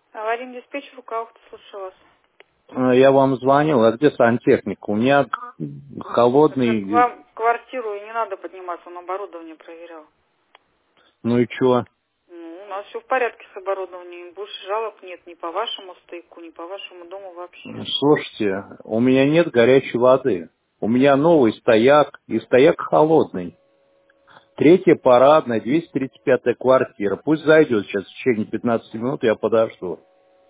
Аварийный диспетчер, Руководство, слушаю вас. Я вам звонил, а где сантехник? У меня Так холодный, к вам в квартиру и не надо подниматься, он оборудование проверял. ну и чё? Ну, у нас все в порядке с оборудованием, больше жалоб нет ни по вашему стояку, ни по вашему дому вообще. Слушайте, у меня нет горячей воды. У меня новый стояк, и стояк холодный. Третья парадная, 235-я квартира. Пусть зайдет сейчас в течение 15 минут, я подожду.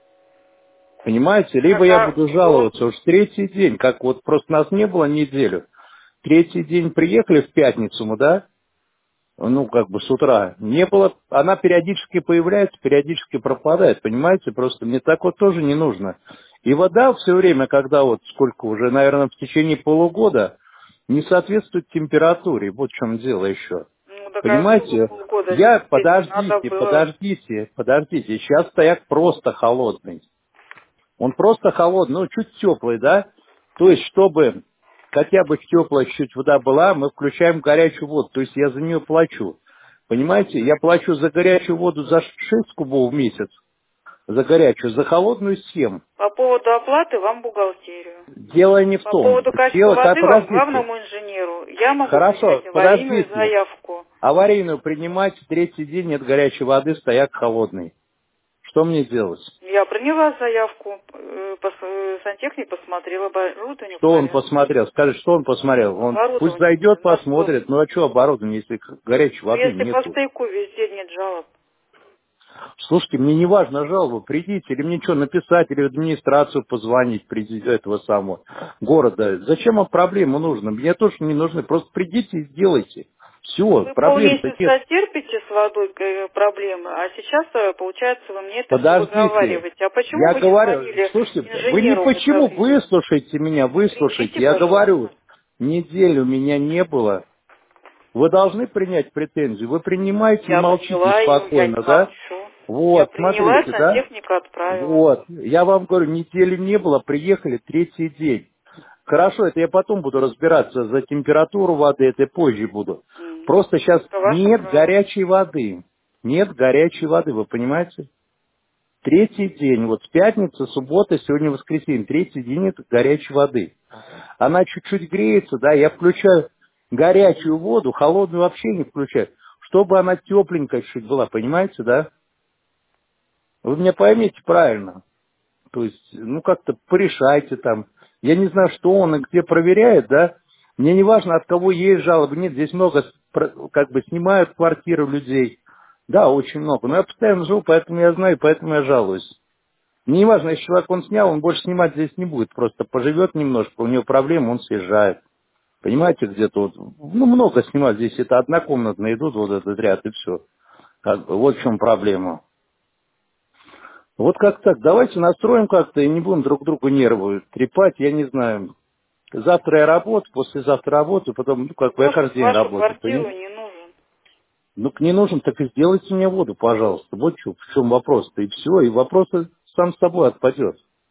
Понимаете? Либо Так, я а буду вот, жаловаться уж третий день, как вот просто нас не было неделю. Третий день приехали в пятницу мы, да? Ну, как бы с утра. Не было, она периодически появляется, периодически пропадает, понимаете? Просто мне так вот тоже не нужно. И вода все время, когда вот сколько уже, наверное, в течение полугода, не соответствует температуре. Вот в чем дело еще. ну, так а что вы Понимаете? полгода Я, терпеть? Надо было... подождите. Сейчас стояк просто холодный. Он просто холодный, ну, чуть теплый, да? То есть, чтобы хотя бы теплая чуть вода была, мы включаем горячую воду. То есть, я за нее плачу. Понимаете? Я плачу за горячую воду за 6 кубов в месяц. За горячую, за холодную 7. По поводу оплаты вам бухгалтерию. Дело не в По том. поводу качества Дело, воды вам подождите. главному инженеру. Я могу Хорошо, принять аварийную подождите. заявку. Аварийную принимать, третий день нет горячей воды, стояк холодный. Что мне делать? Я приняла заявку, сантехник посмотрел, оборудование в Что он порядке. посмотрел? Скажи, что он посмотрел? Он пусть Оборудование зайдет, на что? посмотрит. Ну а что оборудование, если горячей Ну, воды если по нету? стейку везде нет жалоб. Слушайте, мне не важно жалобу, придите, или мне что, написать, или в администрацию позвонить, этого самого города. Зачем вам проблемы нужны? Мне тоже не нужны, просто придите и сделайте. Ну, Все, вы проблем-то нет. полмесяца терпите с водой проблемы, а сейчас, получается, вы мне это все Подождите. выговариваете. А почему Я вы не говорю, звонили слушайте, вы не инженеру почему, выходить? выслушайте меня, выслушайте. Кричите, Я говорю, пожалуйста. неделю меня не было. Вы должны принять претензию. Вы принимаете и Я молчите приняла ее, я не спокойно, да? молчу. Я Вот, приняла, смотрите, да? сантехника отправила. Вот. Я вам говорю, недели не было, приехали третий день. Хорошо, это я потом буду разбираться за температуру воды, это я позже буду. Просто сейчас Это ваше нет право. горячей воды. Нет горячей воды, вы понимаете? Третий день, вот с пятницы, суббота, сегодня воскресенье, третий день это горячей воды. Она чуть-чуть греется, да, я включаю горячую воду, холодную вообще не включаю, чтобы она тепленькая чуть была, понимаете, да? Вы меня поймите правильно. То есть, ну, как-то порешайте там. Я не знаю, что он и где проверяет, да. Мне не важно, от кого есть жалобы. Нет, здесь много, как бы, снимают квартиры людей. Да, очень много. Но я постоянно живу, поэтому я знаю, поэтому я жалуюсь. Мне не важно, если человек он снял, он больше снимать здесь не будет. Просто поживет немножко, у него проблемы, он съезжает. Понимаете, где-то вот, ну, много снимать здесь. Это однокомнатно идут, вот этот ряд, и все. Как бы, вот в чем проблема. Вот как так, давайте настроим как-то и не будем друг другу нервы трепать, я не знаю. Завтра я работаю, послезавтра работаю, потом, ну, как бы я Воду каждый в день вашу работаю, квартиру понимаете? не нужен. Ну, не нужен, так и сделайте мне воду, пожалуйста. Вот в чем вопрос-то, и все, и вопрос сам с собой отпадет.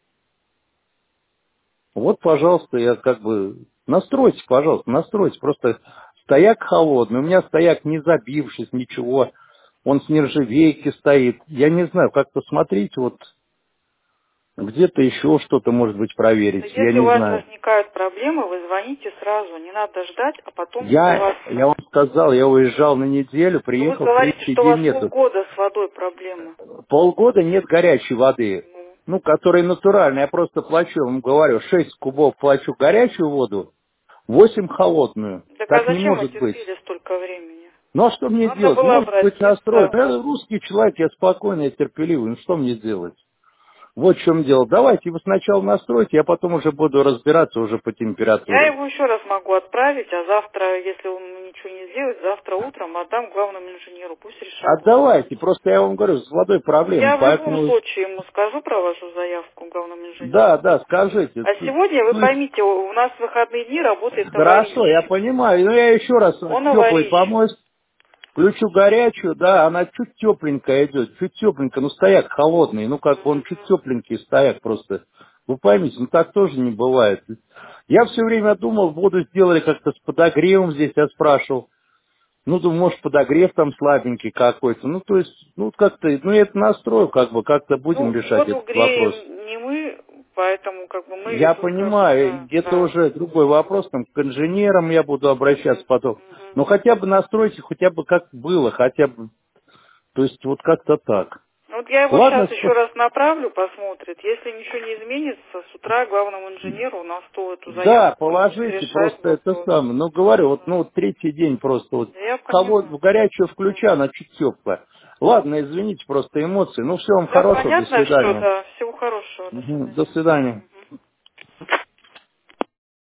Вот, пожалуйста, я как бы... Настройте, пожалуйста, настройте. Просто стояк холодный, у меня стояк не забившись, ничего. Он с нержавейки стоит. Я не знаю, как посмотрите, вот где-то еще что-то, может быть, проверить. Я Если у не вас знаю. возникают проблемы, вы звоните сразу. Не надо ждать, а потом Я жаловаться. вам сказал, я уезжал на неделю, Но вы приехал, говорите, третий что у день вас нету. полгода с водой проблемы. Полгода нет горячей воды, Ну, ну, которая натуральная. Я просто плачу, я вам говорю, 6 кубов плачу горячую воду, 8 холодную. так а Так не зачем вы может быть. терпели столько времени? Ну, а что мне Надо делать? было Может быть, настроить. обратиться. Я русский человек, я спокойный, я терпеливый. Ну, что мне делать? Вот в чем дело. Давайте вы сначала настройте, я потом уже буду разбираться уже по Я температуре. его еще раз могу отправить, а завтра, если он ничего не сделает, завтра утром отдам главному инженеру. Пусть решает вопрос. Отдавайте, просто я вам говорю, с водой проблемы, Я в любом поэтому... случае ему скажу про вашу заявку главному инженеру. Да, да, скажите. А сегодня, вы То есть, поймите, у нас в выходные дни работает хорошо, я аварийщик. понимаю, но я еще раз Он теплый аварийщик. помочь, включу горячую, да, она чуть тепленькая идет, чуть тепленькая, ну стояк холодный, ну как бы он чуть Мгм. тепленький стояк просто. Вы поймите, ну так тоже не бывает. Я все время думал, воду сделали как-то с подогревом здесь, я спрашивал. Ну, думаю, может, подогрев там слабенький какой-то. Ну, то есть, ну, как-то, ну, я это настрою, как бы, как-то будем Ну, решать воду этот вопрос. греем не мы, поэтому как бы мы Я лишь только... понимаю, Да, это да. уже другой вопрос, там, к инженерам я буду обращаться Мгм, потом. мгм. Но хотя бы настройте, хотя бы как было, хотя бы, то есть, вот как-то так. Ну, вот я его Ладно, сейчас еще раз направлю, посмотрит. Если ничего не изменится, с утра главному инженеру на стол эту да, заявку и будет положите, решать просто это вопрос. самое. Ну, говорю, вот, ну, Да. вот третий день просто вот, Я кого поняла. в горячую Да. включа, она чуть теплая. Ладно, извините, просто эмоции. Ну, всего вам Да, хорошего, до понятно, что свидания. да. Всего хорошего. До Мгм, до свидания. свидания.